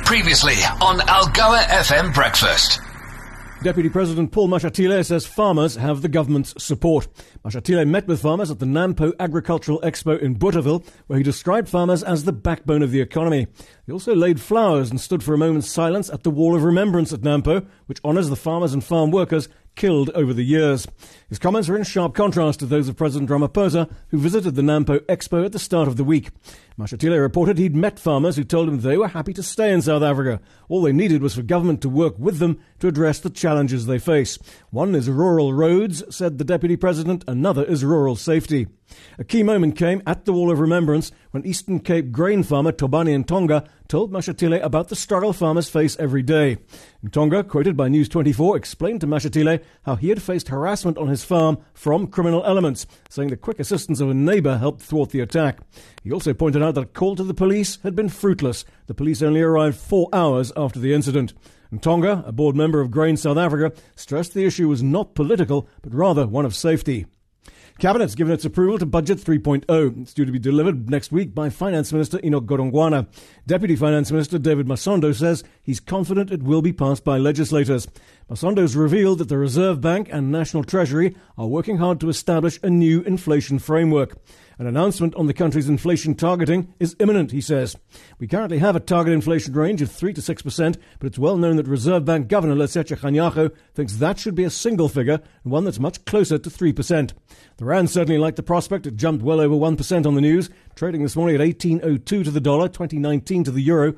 Previously on Algoa FM Breakfast. Deputy President Paul Mashatile says farmers have the government's support. Mashatile met with farmers at the Nampo Agricultural Expo in Bothaville, where he described farmers as the backbone of the economy. He also laid flowers and stood for a moment's silence at the Wall of Remembrance at Nampo, which honours the farmers and farm workers killed over the years. His comments are in sharp contrast to those of President Ramaphosa, who visited the Nampo Expo at the start of the week. Mashatile reported he'd met farmers who told him they were happy to stay in South Africa. All they needed was for government to work with them to address the challenges they face. One is rural roads, said the Deputy President. Another is rural safety. A key moment came at the Wall of Remembrance when Eastern Cape grain farmer Tobani Ntonga told Mashatile about the struggle farmers face every day. Ntonga, quoted by News 24, explained to Mashatile how he had faced harassment on his farm from criminal elements, saying the quick assistance of a neighbour helped thwart the attack. He also pointed out that a call to the police had been fruitless. The police only arrived 4 hours after the incident. Ntonga, a board member of Grain South Africa, stressed the issue was not political, but rather one of safety. Cabinet's given its approval to Budget 3.0. It's due to be delivered next week by Finance Minister Enoch Godongwana. Deputy Finance Minister David Masondo says he's confident it will be passed by legislators. Masondo's revealed that the Reserve Bank and National Treasury are working hard to establish a new inflation framework. An announcement on the country's inflation targeting is imminent, he says. We currently have a target inflation range of 3 to 6%, but it's well known that Reserve Bank Governor Lesetja Kganyago thinks that should be a single figure and one that's much closer to 3%. The rand certainly liked the prospect. It jumped well over 1% on the news, trading this morning at 18.02 to the dollar, 20.19 to the euro,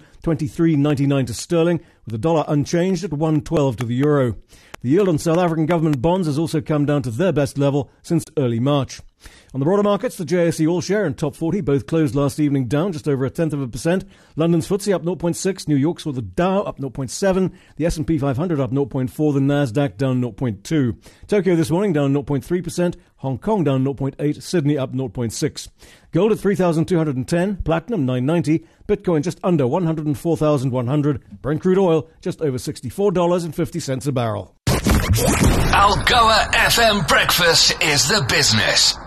23.99 to sterling, with the dollar unchanged at 1.12 to the euro. The yield on South African government bonds has also come down to their best level since early March. On the broader markets, the JSE All-Share and Top 40 both closed last evening down just over 0.1%. London's FTSE up 0.6, New York's with the Dow up 0.7, the S&P 500 up 0.4, the Nasdaq down 0.2. Tokyo this morning down 0.3%, Hong Kong down 0.8, Sydney up 0.6. Gold at 3,210, platinum 990, Bitcoin just under 104,100, Brent crude oil just over $64.50 a barrel. Algoa FM Breakfast is the business.